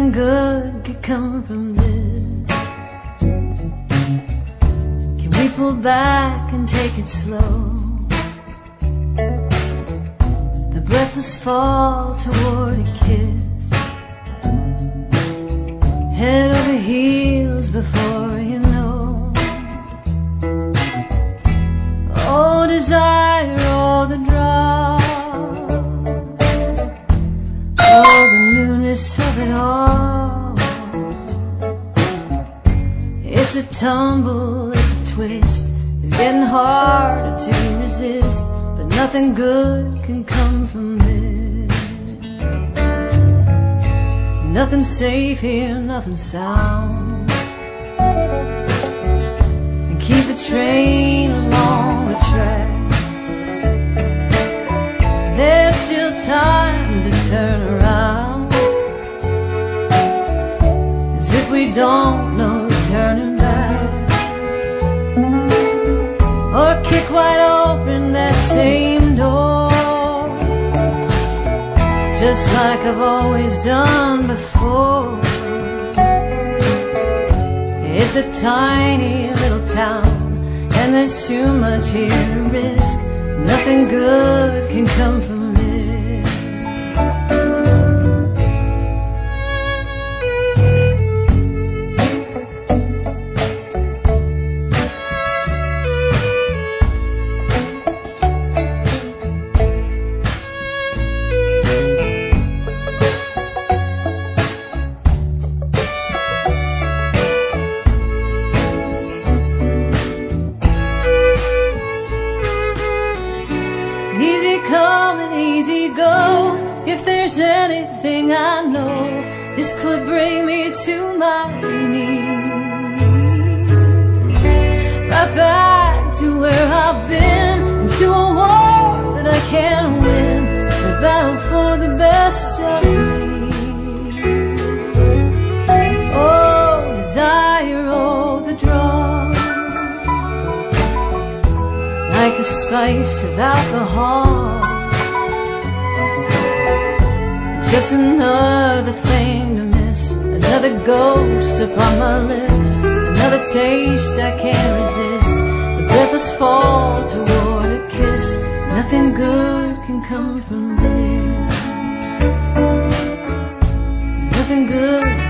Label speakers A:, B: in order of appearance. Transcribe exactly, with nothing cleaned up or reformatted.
A: Nothing good could come from this. Can we pull back and take it slow? The breathless fall toward a kiss, head over heels before you know. Oh, desire, oh, the drop, oh, the newness of it all. It's a tumble, it's a twist, it's getting harder to resist, but nothing good can come from this. Nothing safe here, nothing sound, and keep the train along the track. There's still time to turn around, as if we don't know turning back, or kick wide open that same door, just like I've always done before. It's a tiny little town, and there's too much here to risk. Nothing good can come from this. Easy come and easy go. If there's anything I know, this could bring me to my knees. Right back to where I've been, into a war that I can't win, the battle for the best of me. Oh, desire, oh, the draw, like the spice of alcohol, just another thing to miss, another ghost upon my lips, another taste I can't resist, the breathless fall toward a kiss. Nothing good can come from this. Nothing good